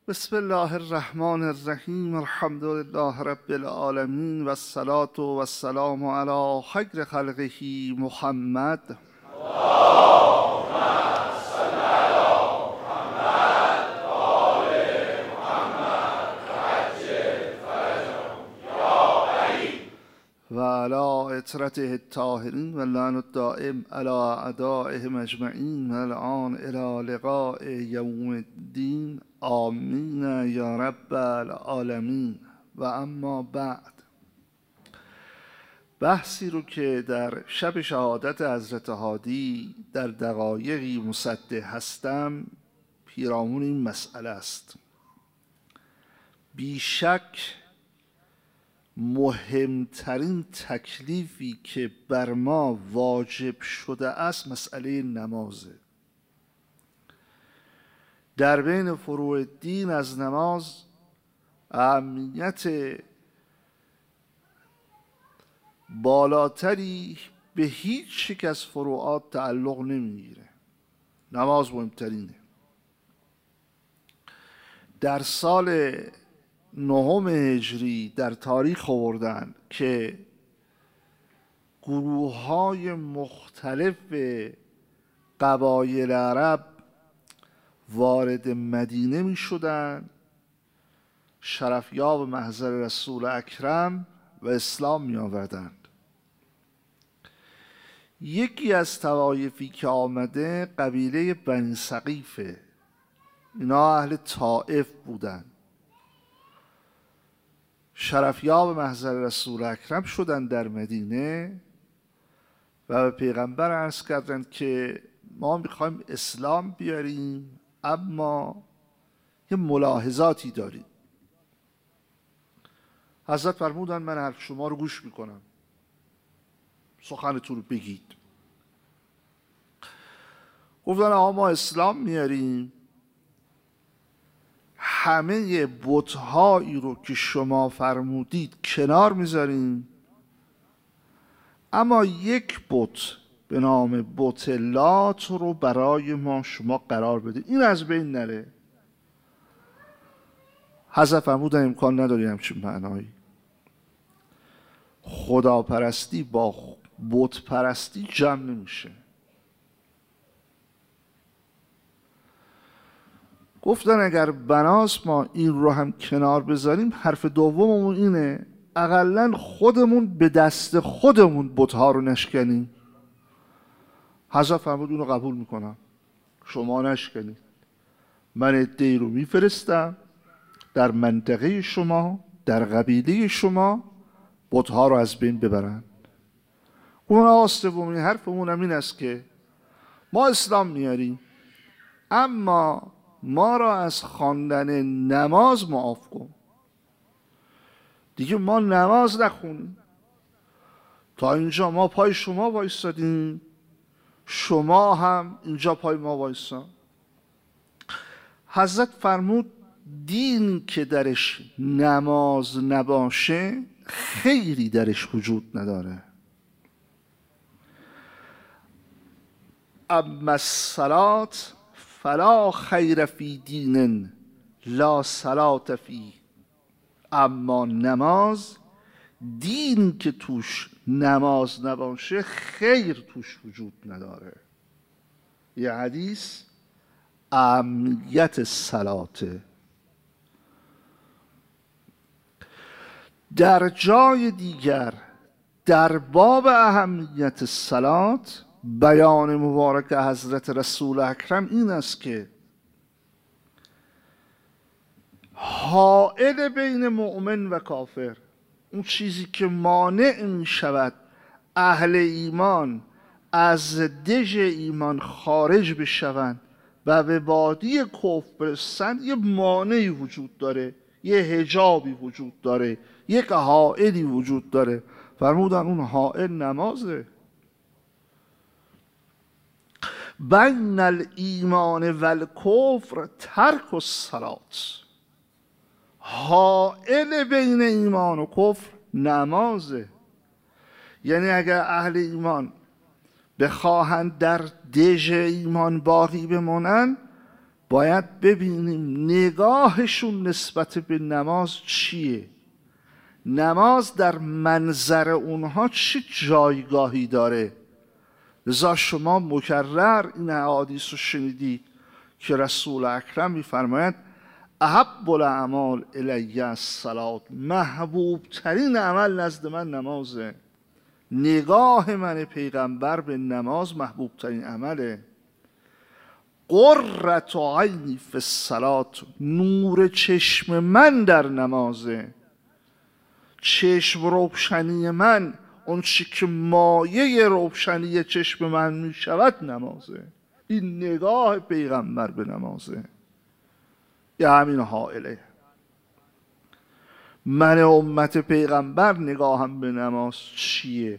بسم الله الرحمن الرحیم. الحمد لله رب العالمین و الصلاة و السلام علی خیر خلقه محمد. و علی اطرته الطاهرین و لعن الدائم علی اعدائهم اجمعین و الان الی لقاء یوم الدین. آمین یا رب العالمین. و اما بعد، بحثی رو که در شب شهادت حضرت هادی در دقایقی مصدق هستم پیرامون این مسئله است. بیشک مهمترین تکلیفی که بر ما واجب شده است مسئله نمازه. در بین فروع دین از نماز اهمیت بالاتری به هیچ یک از فروعات تعلق نمیگیره. نماز مهمترینه. در سال 9 هجری در تاریخ آوردن که گروه‌های مختلف قبایل عرب وارد مدینه می شدن، شرفیاب محضر رسول اکرم و اسلام می آوردند. یکی از طوایفی که آمده قبیله بنی ثقیفه. اینا اهل طائف بودن. شرفیاب محضر رسول اکرم شدن در مدینه و به پیغمبر عرض کردند که ما میخوایم اسلام بیاریم اما یه ملاحظاتی داریم. حضرت فرمودن من حرف شما رو گوش میکنم، سخنتون رو بگید. گفتن آقا ما اسلام میاریم، همه بت‌هایی رو که شما فرمودید کنار میذاریم، اما یک بت به نام بت لات رو برای ما شما قرار بده، این از بین نره. حضرت فرمودن امکان نداری همچین معنایی. خداپرستی با بت پرستی جمع نمیشه. گفتن اگر بناس ما این رو هم کنار بذاریم، حرف دوممون اینه اقلن خودمون به دست خودمون بت‌ها رو نشکنیم. حضرت فرمود اونو قبول میکنم، شما نشکنید. من عده‌ای رو میفرستم در منطقه شما، در قبیله شما، بت‌ها رو از بین ببرن. اون آستومی حرفمون هم این است که ما اسلام میاریم اما ما را از خواندن نماز معاف کن. دیگه ما نماز نخونیم. تا اینجا ما پای شما وایستادیم، شما هم اینجا پای ما وایسا. حضرت فرمود دین که درش نماز نباشه خیری درش وجود نداره. اما الصلات فلا خیر فی دین لا صلات فی. اما نماز، دین که توش نماز نباشه خیر توش وجود نداره. یه حدیث اهمیت صلاته. در جای دیگر در باب اهمیت صلات بیان مبارک حضرت رسول اکرم این است که حائل بین مؤمن و کافر، اون چیزی که مانع می شود اهل ایمان از دژ ایمان خارج بشوند و به وادی کفر برسند، یه مانعی وجود داره، یه حجابی وجود داره، یک حائلی وجود داره. فرمودن اون حائل نمازه. بین الایمان و الکفر ترک الصلات. حائل بین ایمان و کفر نمازه. یعنی اگر اهل ایمان بخواهند در دژ ایمان باقی بمانند، باید ببینیم نگاهشون نسبت به نماز چیه، نماز در منظر اونها چه جایگاهی داره. لذا شما مکرر این احادیث رو شنیدید که رسول اکرم میفرماید احب الاعمال الی الصلاة، محبوب ترین عمل نزد من نمازه. نگاه من پیغمبر به نماز محبوب ترین عمله. قرة عینی فی الصلاة، نور چشم من در نمازه. چشم روشنی من، اون چی که مایه روشنی چشم من می شود نمازه. این نگاه پیغمبر به نمازه. یا همین حائله من امت پیغمبر نگاهم به نماز چیه؟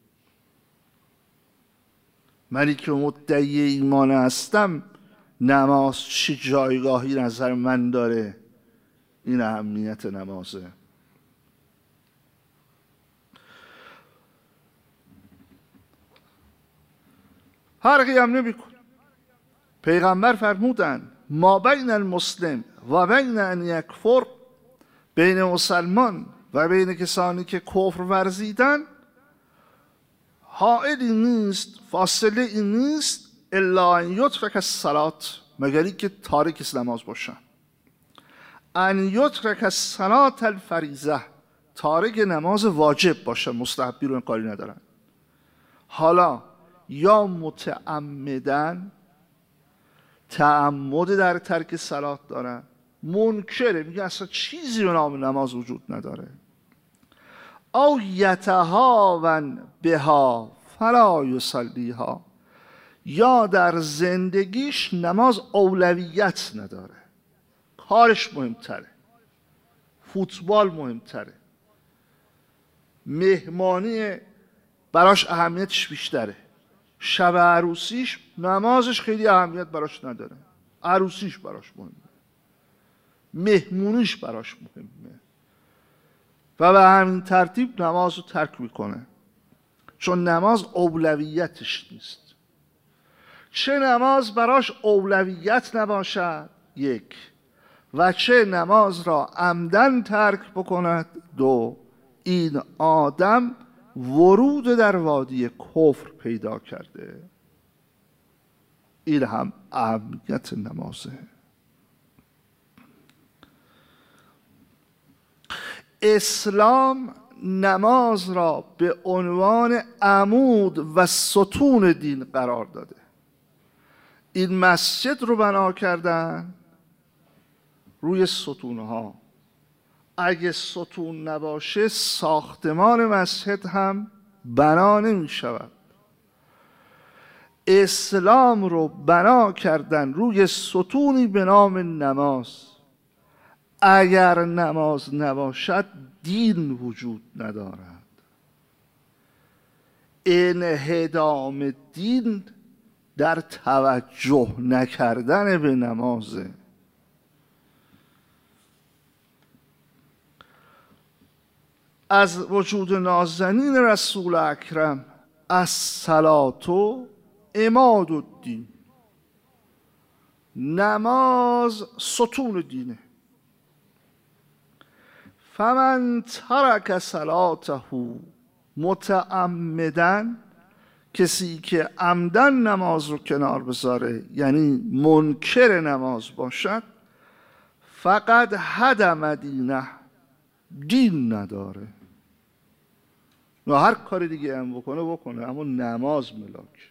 منی که مدعی ایمان هستم نماز چه جایگاهی نظر من داره؟ این اهمیت نمازه. فرقی هم نمی کن. پیغمبر فرمودن ما بین المسلم و بین ان یکفر، بین مسلمان و بین کسانی که کفر ورزیدن حائلی نیست، فاصله این نیست الا ان یترک الصلاة، مگر اینکه تارک نماز باشن. ان یترک الصلاة الفریضه، تارک نماز واجب باشن، مستحبی رو کاری ندارن. حالا یا متعمدن، تعمد در ترک صلات دارن، منکره، میگه اصلا چیزی به نام نماز وجود نداره. او یتهاون بها فلا یصلیها، یا در زندگیش نماز اولویت نداره، کارش مهمتره، فوتبال مهمتره، مهمانی براش اهمیتش بیشتره، شب عروسیش نمازش خیلی اهمیت براش نداره، عروسیش براش مهمه، مهمونیش براش مهمه و به همین ترتیب نماز رو ترک میکنه، چون نماز اولویتش نیست. چه نماز براش اولویت نباشد، یک، و چه نماز را عمدن ترک بکند، دو، این آدم ورود در وادی کفر پیدا کرده. این هم اهمیت نمازه. اسلام نماز را به عنوان عمود و ستون دین قرار داده. این مسجد رو بنا کردن روی ستونها. اگه ستون نباشه ساختمان مسجد هم بنا نمی شود. اسلام رو بنا کردن روی ستونی به نام نماز. اگر نماز نباشد دین وجود ندارد. انهدام دین در توجه نکردن به نمازه. از وجود نازنین رسول اکرم الصلاة عماد الدین، نماز ستون دینه. فمن ترک صلاته متعمدا، کسی که عمدن نماز رو کنار بذاره یعنی منکر نماز باشد، فقط هدم دینه، دین نداره. و هر کاری دیگه هم بکنه اما نماز ملاک.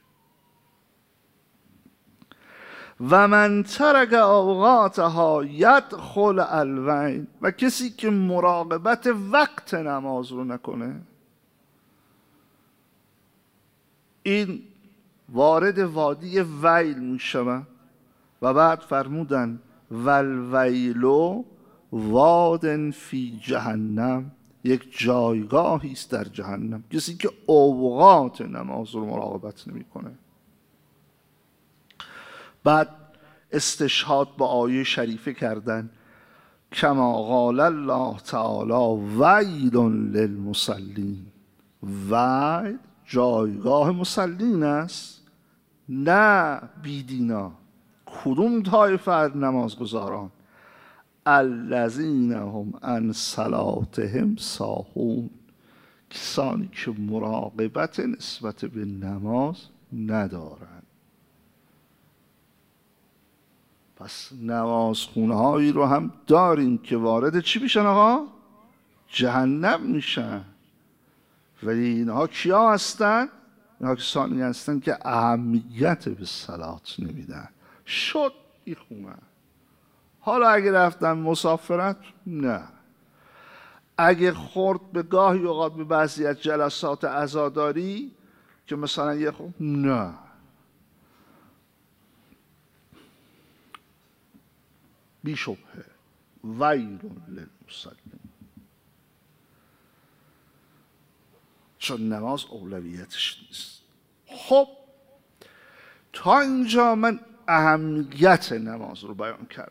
و من ترک اوقاتها یدخل الوین، و کسی که مراقبت وقت نماز رو نکنه این وارد وادی ویل می شود. و بعد فرمودن والویلو وادن فی جهنم، یک جایگاهی است در جهنم، کسی که اوقات نماز رو مراقبت نمیکنه. بعد استشهاد با آیه شریفه کردن کما قال الله تعالی ویل للمصلین. ویل جایگاه مسلین است، نه بیدینا، کدوم طایفه از نمازگزاران؟ الذین هم عن صلاتهم ساهون، کسانی که مراقبت نسبت به نماز ندارند. پس نمازخونه هایی رو هم داریم که وارد چی میشن آقا؟ جهنم میشن. ولی اینها کیا هستن؟ اینها کسانی هستن که اهمیت به صلات نمیدن. شد این خونه. حالا اگه رفتن مسافرت، نه. اگه خورد به گاهی اوقات به بعضی از جلسات عزاداری که مثلا یه خورد، نه. بی شبهه ویل للمصلین، چون نماز اولویتش نیست. خب تا اینجا من اهمیت نماز رو بیان کردم.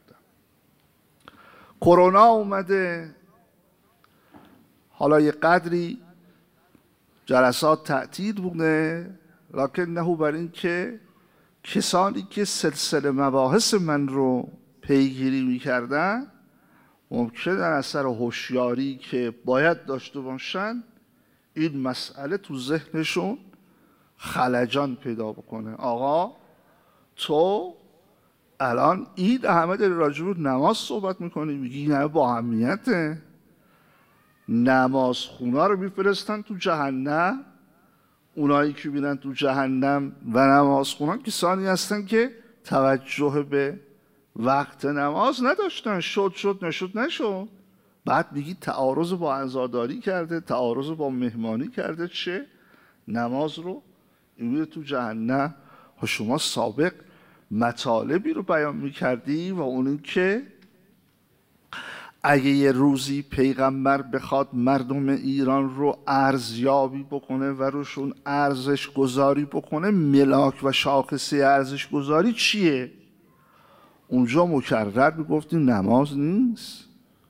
کرونا اومده، حالا یه قدری جلسات تعطیل بوده، لکن نه بر این که کسانی که سلسله مباحث من رو پیگیری میکردن ممکن در اثر هوشیاری که باید داشته باشن این مسئله تو ذهنشون خلجان پیدا بکنه. آقا تو الان این همه داری راجع به نماز صحبت میکنی، میگی این همه با اهمیته، نماز خونا رو میفرستن تو جهنم. اونایی که میرن تو جهنم و نماز خونا کسانی هستن که توجه به وقت نماز نداشتن. شد نشد. بعد میگی تعارض با عزاداری کرده، تعارض با مهمانی کرده، چه؟ نماز رو این میره تو جهنم. ها شما سابق مطالبی رو بیان میکردی و اون که اگه یه روزی پیغمبر بخواد مردم ایران رو ارزیابی بکنه و روشون ارزش گذاری بکنه، ملاک و شاخصه ارزش گذاری چیه؟ اونجا مکرر میگفتیم نماز نیست.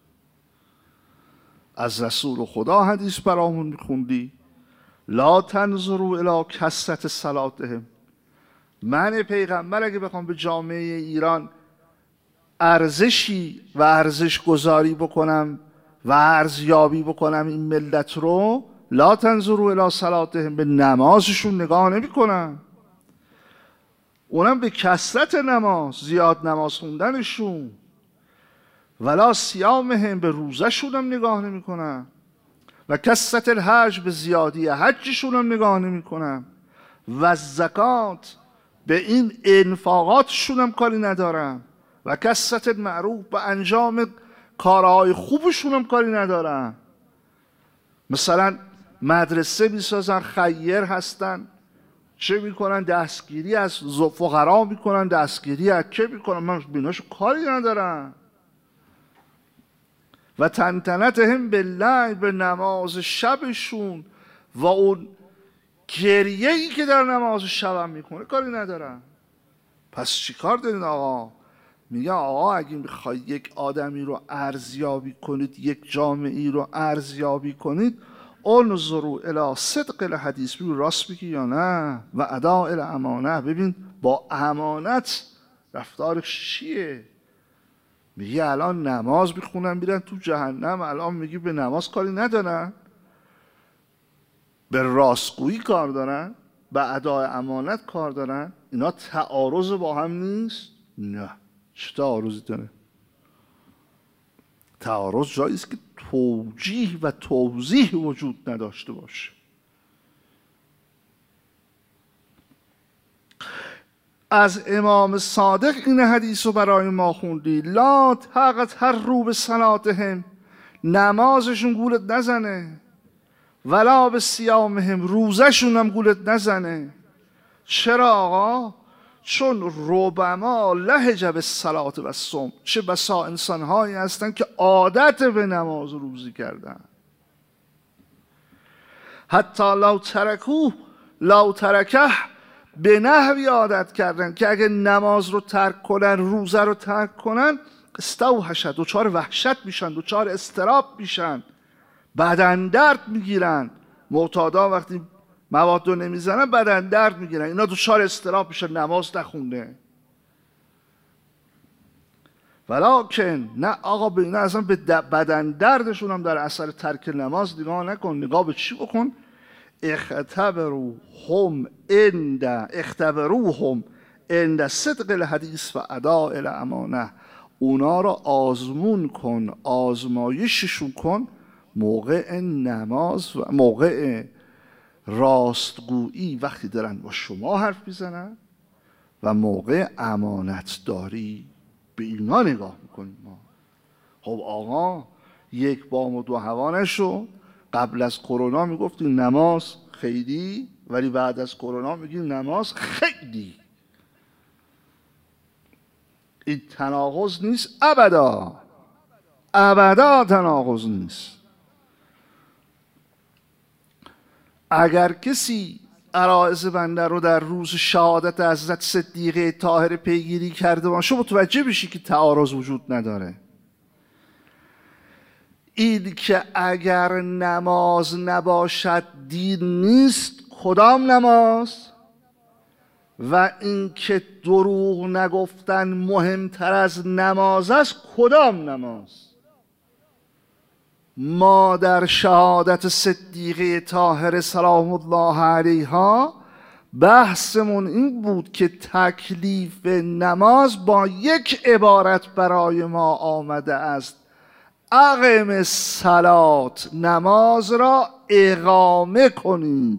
از رسول خدا حدیث برامون میخوندی لا تنظروا الی کثرة صلاتهم. من پیغمبر اگه بخوام به جامعه ایران ارزشی و ارزش گذاری بکنم و ارزیابی بکنم این ملت رو، لا تنظروا الی صلاتهم، به نمازشون نگاه نمی کنم، اونم به کثرت نماز، زیاد نماز خوندنشون، ولا صیامهم، به روزشون هم نگاه نمی کنم، و کثرت الحج، به زیادی حجشون هم نگاه نمی کنم، و زکات، به این انفاقاتشون هم کاری ندارم، و کثرت المعروف، به انجام کارهای خوبشون هم کاری ندارم. مثلا مدرسه میسازن، خیر هستن، چه میکنن؟ دستگیری از فقرا میکنن، دستگیری از که میکنن، من بیناشو کاری ندارم. و تنتنتهم باللیل، به نماز شبشون و اون گریه‌ای که در نماز شب میکنه کاری ندارم. پس چی کار دارین آقا؟ میگه آقا اگه میخوای یک آدمی رو ارزیابی کنید، یک جامعه‌ای رو ارزیابی کنید، انظروا الی صدق الحدیث، ببین راست میگی یا نه، و اداء الامانه، ببین با امانت رفتارش چیه. میگه الان نماز میخونن میرن تو جهنم، الان میگی به نماز کاری ندارن، به راستگویی کار دارن، به اداء امانت کار دارن. اینا تعارض با هم نیست؟ نه. چه تعارضی داره؟ تعارض جایی است که توجیه و توضیح وجود نداشته باشه. از امام صادق این حدیث رو برای ما خوندی، لا تغتروا بصلاتهم، نمازشون گولت نزنه، ولا بصیامهم، روزشون هم گولت نزنه. چرا آقا؟ چون ربما لهج بالصلاة و الصوم، چه بسا انسانهایی هستن که عادت به نماز و روزی کردن، حتی لو ترکه، به نحوی عادت کردن که اگه نماز رو ترک کنن، روزه رو ترک کنن، استوحش، دوچار وحشت میشن، دوچار استراب میشن، بدن درد میگیرن. معتادا وقتی مواد رو نمیزنن بدن درد میگیرن، اینا دوچار استراب میشن، نماز نخونده. ولکن نه آقا، به اینا اصلا به بدن دردشون هم در اثر ترک نماز نگاه نکن. نگاه به چی بکن؟ اختبروهم عند صدق الحدیث و اداء الامانه. اونا رو آزمون کن، آزمایششون کن موقع نماز و موقع راستگویی، وقتی دارن با شما حرف میزنن و موقع امانت داری. به اینا نگاه میکنیم ما. خب آقا، یک بام و دو هوا نشو. قبل از کرونا میگفتیم نماز خیلی، ولی بعد از کرونا میگیم نماز خیلی. این تناقض نیست، ابدا ابدا تناقض نیست. اگر کسی عرائض بنده رو در روز شهادت حضرت صدیقه طاهره پیگیری کرده باشه، متوجه بشی که تعارض وجود نداره. این که اگر نماز نباشد دین نیست، کدام نماز؟ و این که دروغ نگفتن مهمتر از نماز است، کدام نماز؟ ما در شهادت صدیقه طاهره سلام الله علیها بحثمون این بود که تکلیف نماز با یک عبارت برای ما آمده است: اقم الصلات، نماز را اقامه کنید.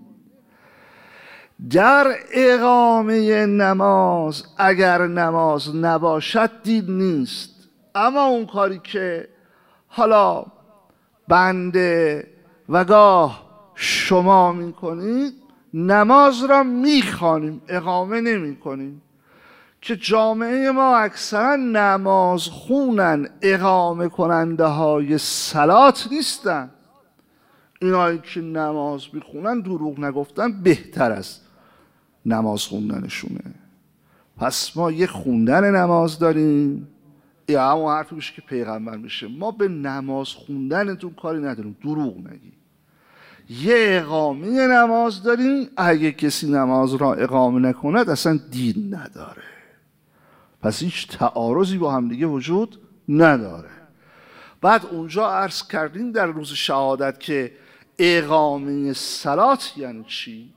در اقامه نماز اگر نماز نباشد دین نیست. اما اون کاری که حالا بنده و گاه شما میکنید، نماز را میخوانیم، اقامه نمی کنیم. که جامعه ما اکثرا نماز خونن، اقامه کننده های صلات نیستن. اینایی که نماز میخونن دروغ نگفتن بهتر از نماز خوندنشونه. پس ما یک خوندن نماز داریم، یا همون حرفی بشه که پیغمبر میشه، ما به نماز خوندنتون کاری نداریم، دروغ نگی. یه اقامه نماز داریم، اگه کسی نماز را اقامه نکند اصلا دین نداره. پس هیچ تعارضی با هم دیگه وجود نداره. بعد اونجا عرض کردیم در روز شهادت که اقامه صلات یعنی چی؟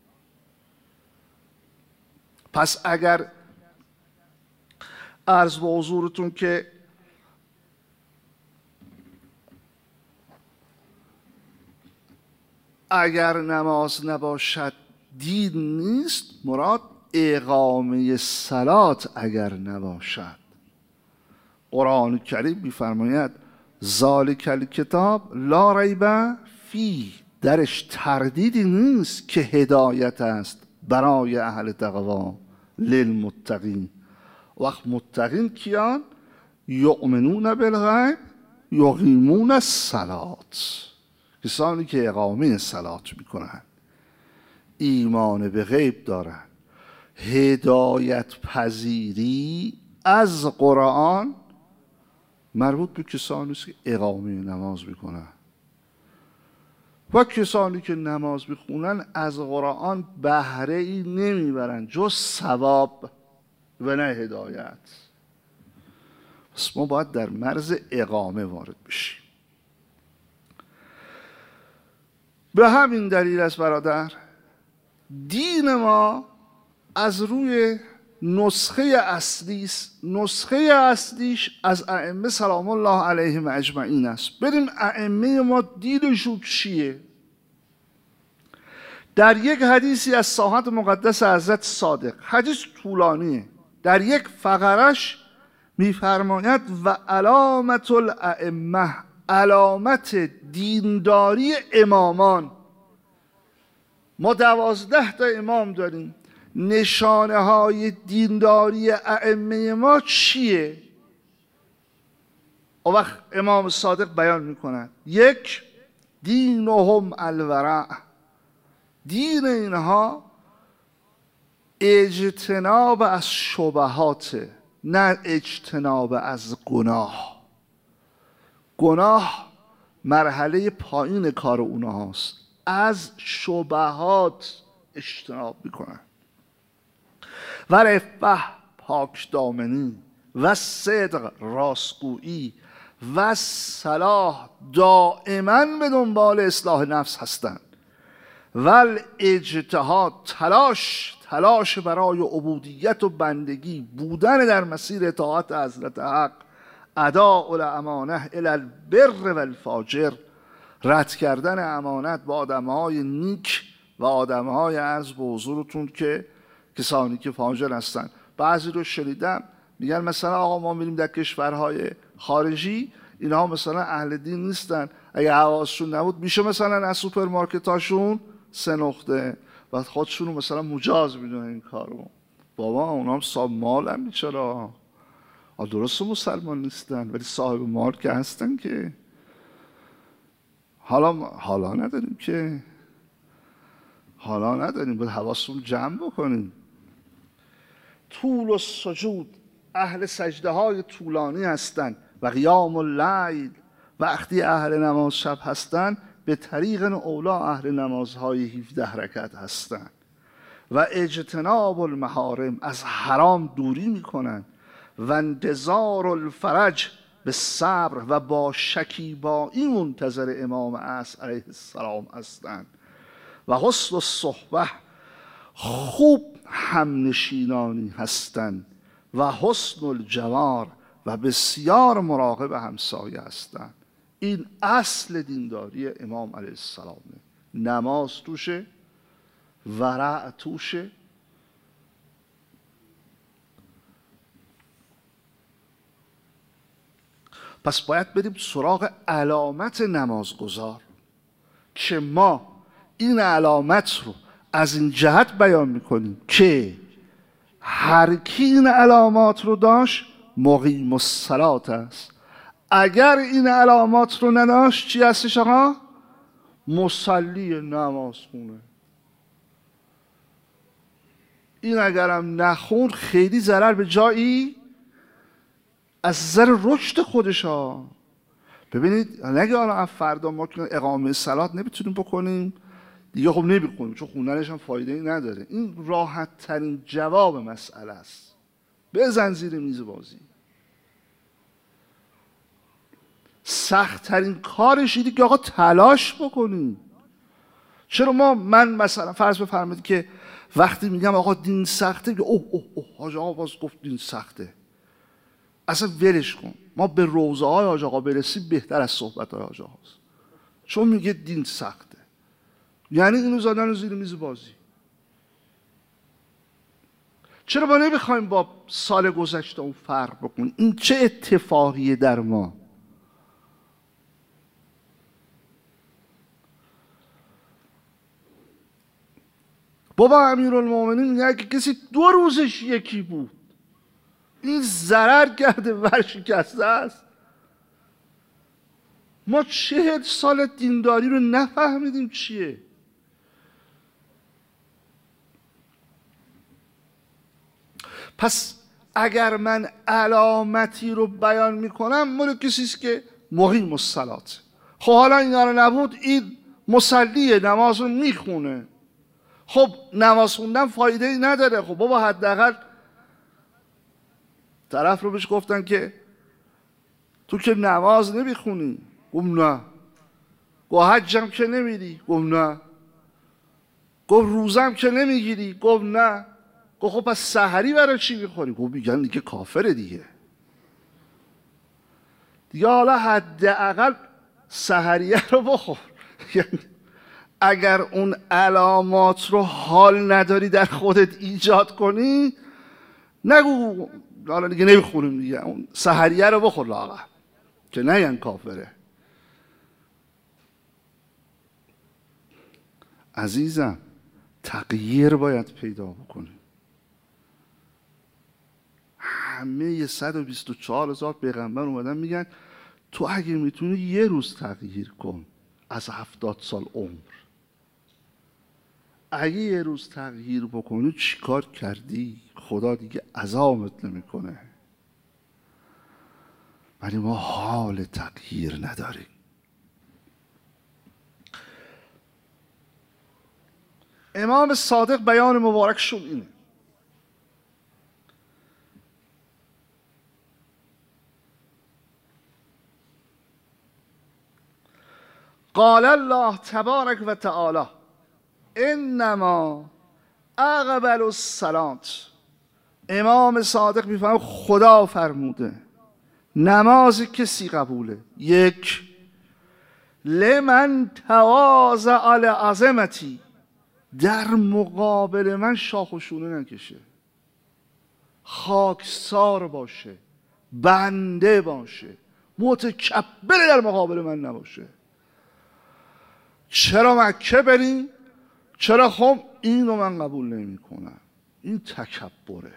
پس اگر عرض به حضورتون که اگر نماز نباشد دین نیست، مراد اقامه صلات اگر نباشد. قرآن کریم می‌فرماید ذالک الکتاب لا ریب فیه، درش تردیدی نیست که هدایت است برای اهل تقوا للمتقین. وقت متقین کیان؟ یؤمنون بالغیب یقیمون الصلات، کسانی که اقامه صلات میکنن، ایمان به غیب دارن. هدایت پذیری از قرآن مربوط به کسانی است که اقامه نماز میکنن و کسانی که نماز میخونن از قرآن بهره ای نمیبرن جز ثواب و نه هدایت. پس ما باید در مرز اقامه وارد بشیم. به همین دلیل است برادر، دین ما از روی نسخه اصلی است. نسخه اصلیش از ائمه سلام الله علیهم اجمعین است. بریم ائمه ما دیدشون چیه؟ در یک حدیثی از ساحت مقدس حضرت صادق، حدیث طولانیه، در یک فقرش میفرماید و علامت الائمه، علامت دینداری امامان. ما 12 تا امام داریم. نشانه های دینداری ائمه ما چیه؟ اون وقت امام صادق بیان میکنند: یک، دینهم الورع، دین اینها اجتناب از شبهات، نه اجتناب از گناه. گناه مرحله پایین کار اونهاست، از شبهات اجتناب میکنن. و رفه، پاک دامنی، و صدق راستگویی و صلاح دائما به دنبال اصلاح نفس هستند و اجتهاد تلاش برای عبودیت و بندگی بودن در مسیر اطاعت حضرت حق، اداء الامانه الی البر و الفاجر، رد کردن امانت با آدمهای نیک و آدمهای عرض به حضورتون که کسانی که فاجر هستن. بعضی رو شنیدم میگن مثلا آقا ما میریم در کشورهای خارجی، اینها مثلا اهل دین نیستن، اگه حواسشون نبود میشه مثلا از سوپرمارکت هاشون 3 نقطه و خودشون رو مثلا مجاز میدونن این کارو. بابا اونا هم صاحب مال هم بیچاره، درست مسلمان نیستن ولی صاحب مال که هستن که. حالا نداریم که، حالا نداریم، باید حواسون جمع بکنیم. طول و سجود، اهل سجده های طولانی هستند و قیام اللیل، وقتی اهل نماز شب هستند به طریق اولا اهل نمازهای 17 رکعت هستند و اجتناب المحارم، از حرام دوری میکنند و انتظار الفرج، به صبر و با شکیبایی منتظر امام عصر علیه السلام هستند و حسن الصحبه، خوب همنشینانی هستند و حسن الجوار، و بسیار مراقب همسایه هستند. این اصل دینداری امام علیه السلام. نماز توشه، ورع توشه، پس باید بریم سراغ علامت نمازگزار که ما این علامت رو از این جهت بیان میکنیم که هر کی این علامات رو داشت مقیم الصلات است. اگر این علامات رو نداشت چی هستش آقا؟ مصلی نماز خونه. این اگرم نخون خیلی ضرر به جایی از نظر رشد خودش ها. ببینید نگه الان فردا ما که اقامه صلات نمیتونیم بکنیم دیگه، خب نمیکنیم چون خوندنش هم فایده ای نداره. این راحت ترین جواب مسئله است. بزن زیر میز بازی. سخت ترین کارش اینه که آقا تلاش بکنیم. چرا من مثلا فرض بفرمایید که وقتی میگم آقا دین سخته، اوه حاج آقا باز گفت دین سخته، اصلا ولش کن. ما به روضه های حاج آقا برسیم بهتر از صحبت های حاج آقاست، چون میگه دین سخته یعنی اینو زدن رو زیر میز بازی. چرا ما نمیخوایم با سال گذشته اون فرق بکنیم؟ این چه اتفاقیه در ما؟ بابا امیرالمومنین میگه که کسی 2 روزش یکی بود این ضرر کرده، ورشکسته است. ما 40 سال دینداری رو نفهمیدیم چیه. پس اگر من علامتی رو بیان میکنم مال کسیست که مقیم الصلات. خب حالا اینا رو نبود، این مصلیه، نماز رو میخونه. خب نماز خوندن فایده ای نداره. خب بابا حداقل طرف رو بهش گفتن که تو که نماز نمیخونی، گفت نه. گفت حجم که نمیری، گفت نه. گفت روزم که نمیگیری، گفت نه. گفت خب پس سحری برای چی میخوری؟ گفت میگن دیگه کافره دیگه حالا حداقل سحریه رو بخور. اگر اون علامات رو حال نداری در خودت ایجاد کنی، نگو حالا دیگه نمیخوریم دیگه، اون سحریه رو بخور لاغر که نگن کافره. عزیزم تغییر باید پیدا بکنیم. همه 124,000 پیغمبر اومدن میگن تو اگه میتونی 1 روز تغییر کن از 70 سال عمر. اگه 1 روز تغییر بکنی چیکار کردی؟ خدا دیگه عذابت نمیکنه. ولی ما حال تغییر نداریم. امام صادق بیان مبارکشون اینه قال الله تبارک و تعالی انما اقبل الصلات. امام صادق میفهمه خدا فرموده نماز کسی قبوله. یک، لمن تواضع لعظمتی، در مقابل من شاخ و شونه نکشه، خاکسار باشه، بنده باشه، متکبر در مقابل من نباشه. چرا مکه بریم؟ چرا خب اینو من قبول نمی کنم. این تکبره.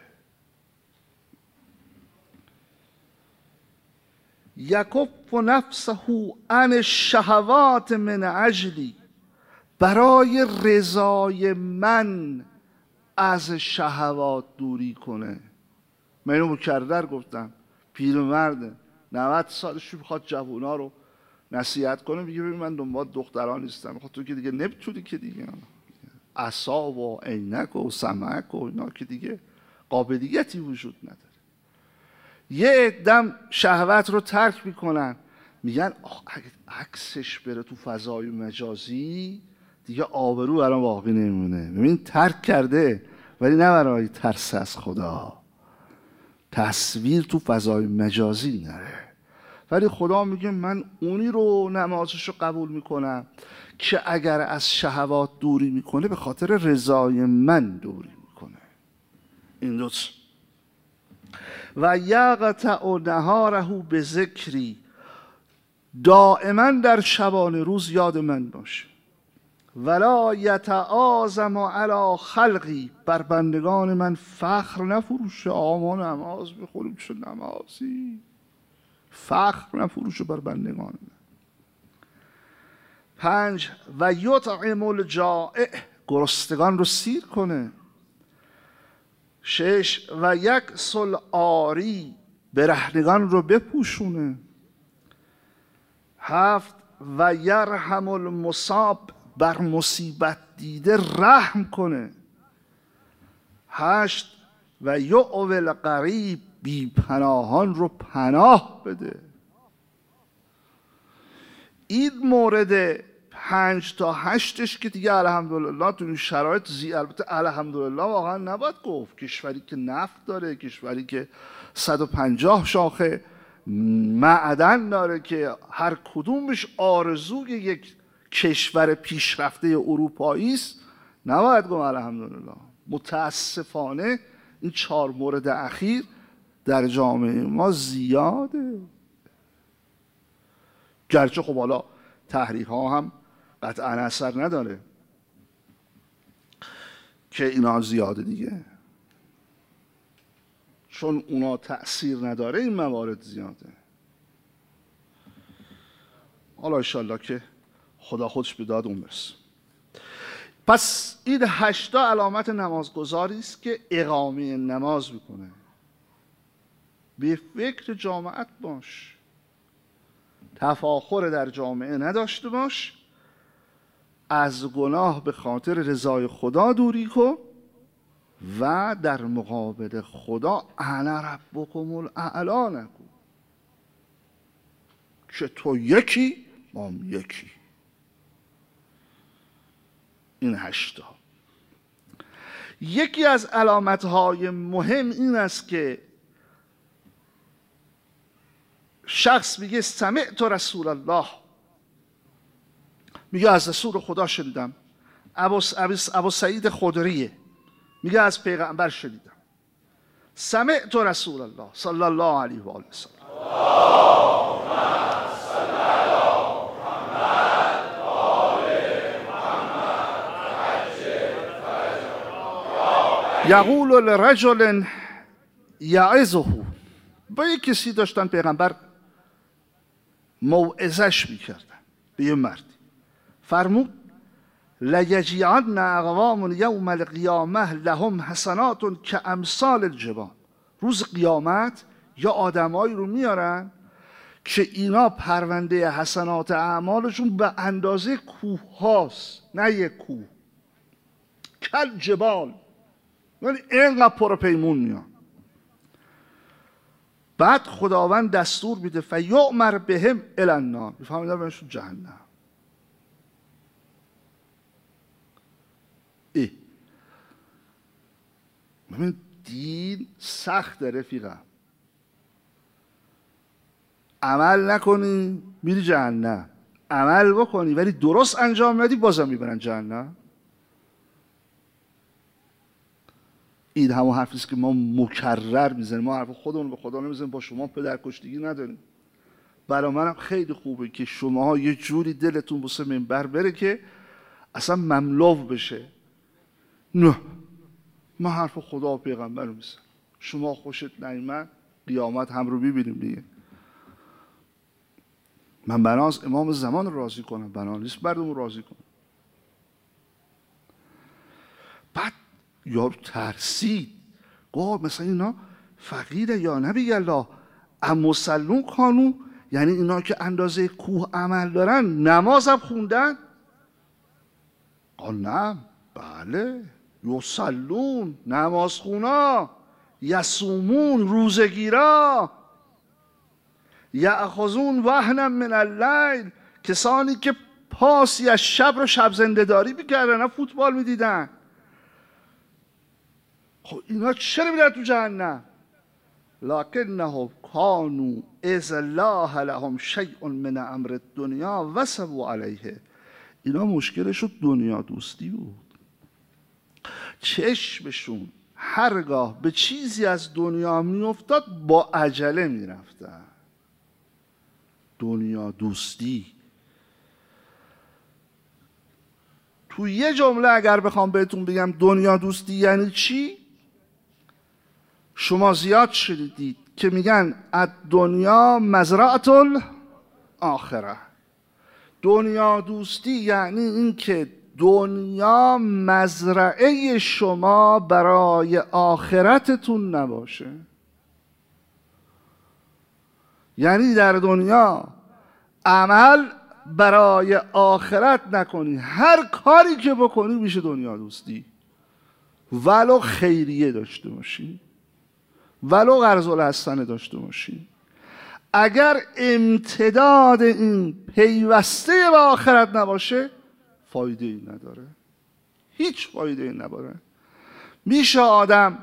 یکف نفسه عن الشهوات من اجلی، برای رضای من از شهوات دوری کنه. من اینو مکرر گفتم، پیرمرده 90 سالش میخواد جوونا رو نصیحت کنه، میگه ببین من دنبال دختران نیستم. میخواد تو که دیگه نمیتونی که دیگه عصا و عینک و سمک و اینا که دیگه قابلیتی وجود نداره. یه عدم شهوت رو ترک میکنن، میگن اگه عکسش بره تو فضای مجازی دیگه آبرو برام باقی نمیمونه. ببین ترک کرده ولی نه برای ترس از خدا، تصویر تو فضای مجازی نره. ولی خدا میگه من اونی رو نمازش رو قبول میکنم که اگر از شهوات دوری میکنه به خاطر رضای من دوری میکنه. این دوست. و یقطع نهاره به ذکری، دائما در شبانه روز یاد من باشه. ولا یتعاظم علی خلقی، بر بندگان من فخر نفروشه. ما نماز بخوریم چه نمازی، فخر نفروشه بر بندگان من. 5 و یطعم الجائع، گرسنگان رو سیر کنه. 6 و یکسل عاری، برهنگان رو بپوشونه. 7 و یرحم المصاب، بر مصیبت دیده رحم کنه. 8 و یؤوی الغریب، بی پناهان رو پناه بده. این مورد 5 تا 8ش که دیگه الحمدلله تو این شرایط البته الحمدلله واقعا نباید گفت. کشوری که نفت داره، کشوری که 150 شاخه معدن داره که هر کدومش آرزوی یک کشور پیشرفته اروپایی است، نباید گفت الحمدلله. متاسفانه این 4 مورد اخیر در جامعه ما زیاده. گرچه خب حالا تحریک ها هم قطعا اثر نداره که اینا زیاده دیگه، چون اونا تأثیر نداره این موارد زیاده. حالا انشالله که خدا خودش به داد اون برسه. پس این 8 علامت نمازگزاری است که اقامه نماز میکنه. به فکر جامعت باش، تفاخر در جامعه نداشته باش، از گناه به خاطر رضای خدا دوری کن و در مقابل خدا انا ربکم الاعلی نگو که تو یکی ما هم یکی. این 8. یکی از علامتهای مهم این است که شخص میگه سمعت رسول الله، میگه از رسول خدا شنیدم. ابو سعید خدریه میگه از پیغمبر شنیدم. سمعت رسول الله صلی الله علیه و آله وسلم. یقول لرجل یعظه، با یک کسی داشتن پیغمبر موعظش میکردن، به یه مردی فرمود لیجیعن اقوام یوم القیامه لهم حسنات که امثال الجبال. روز قیامت یا آدمایی رو میارن که اینا پرونده حسنات اعمالشون به اندازه کوه هاست، نه یک کوه، کل جبال، یعنی اینقدر پر پیمون میان. بعد خداوند دستور میده فیؤمر بهم الی النار، میفهمیدن بهشون جهنم. ببین دین سخته رفیقم، عمل نکنی میری جهنم، عمل بکنی ولی درست انجام ندی بازم میبرن جهنم. این همون حرفی است که ما مکرر میزنیم، ما حرف خودمون به خدا نمیزنیم، با شما پدرکشتگی نداریم. برای منم خیلی خوبه که شماها یه جوری دلتون واسه منبر بره که اصلا مملو بشه. نه من حرف خدا و پیغمبر رو میزنم، شما خوشت نیامد قیامت هم رو ببینیم دیگه. من بناست امام زمان راضی کنم، بنا نیست مردم رو راضی کنم. بعد یارو ترسید، گفت مثلا اینا فقیره یا نبی الله اما سلون کانو، یعنی اینا که اندازه کوه عمل دارن نماز هم خوندن؟ نه بله، یصلون نماز خونا، یصومون روزگیرا، یأخذون وهنا من اللیل کسانی که پاسی از شب رو شب زنده‌داری میکردن نه فوتبال میدیدن. خب اینا چرا میرن تو جهنم؟ لکنهم کانوا اذا لاح لهم شیء من امر الدنیا وثبوا علیه. اینا مشکلشون دنیا دوستی بود، چشمشون هرگاه به چیزی از دنیا میافتاد با عجله میرفتن. دنیا دوستی. تو یه جمله اگر بخوام بهتون بگم دنیا دوستی یعنی چی، شما زیاد شنیدید که میگن الدنیا مزرعة الاخره. دنیا دوستی یعنی این که دنیا مزرعه شما برای آخرتتون نباشه. یعنی در دنیا عمل برای آخرت نکنی، هر کاری که بکنی میشه دنیا دوستی، ولو خیریه داشته باشی، ولو قرض الحسنه داشته باشی. اگر امتداد این پیوسته به آخرت نباشه فایده ای نداره، هیچ فایده ای نداره. میشه آدم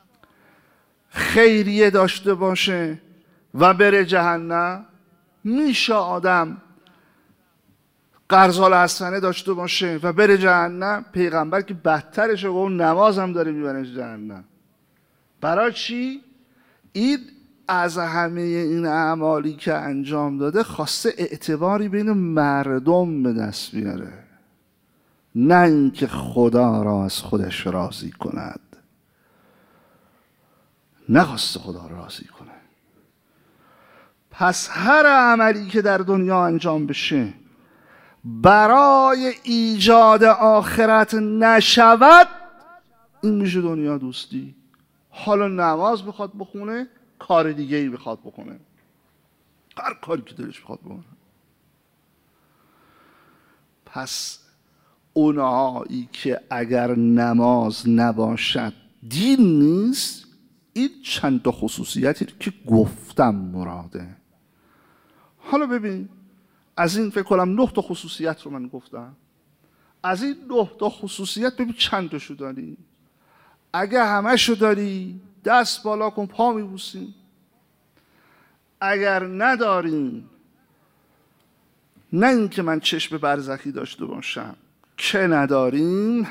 خیریه داشته باشه و بره جهنم، میشه آدم قرض الحسنه داشته باشه و بره جهنم. پیغمبر که بدترشه و اون نماز هم داره میبره جهنم. برای چی؟ این از همه این اعمالی که انجام داده خواسته اعتباری بین مردم به دست بیاره، نه اینکه خدا را از خودش راضی کند. نخواسته خدا را راضی کنه. پس هر عملی که در دنیا انجام بشه برای ایجاد آخرت نشود، این میشه دنیا دوستی. حالا نماز بخواد بخونه، کار دیگه ای بخواد بکنه، هر کاری که دلش بخواد بکنه. پس اونهایی که اگر نماز نباشد دین نیست، این چند تا خصوصیتی که گفتم مراده. حالا ببین از این فکر کنم 9 تا خصوصیت رو من گفتم. از این 9 تا خصوصیت ببین چند تاشو داری. اگه همشو داری دست بالا کن، پا میبوسیم. اگر نداریم، نه اینکه من چشم برزخی داشته باشم، که نداریم،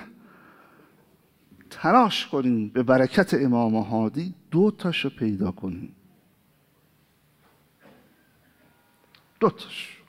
تلاش کنیم به برکت امام هادی 2 تاشو پیدا کنیم. 2 تاش.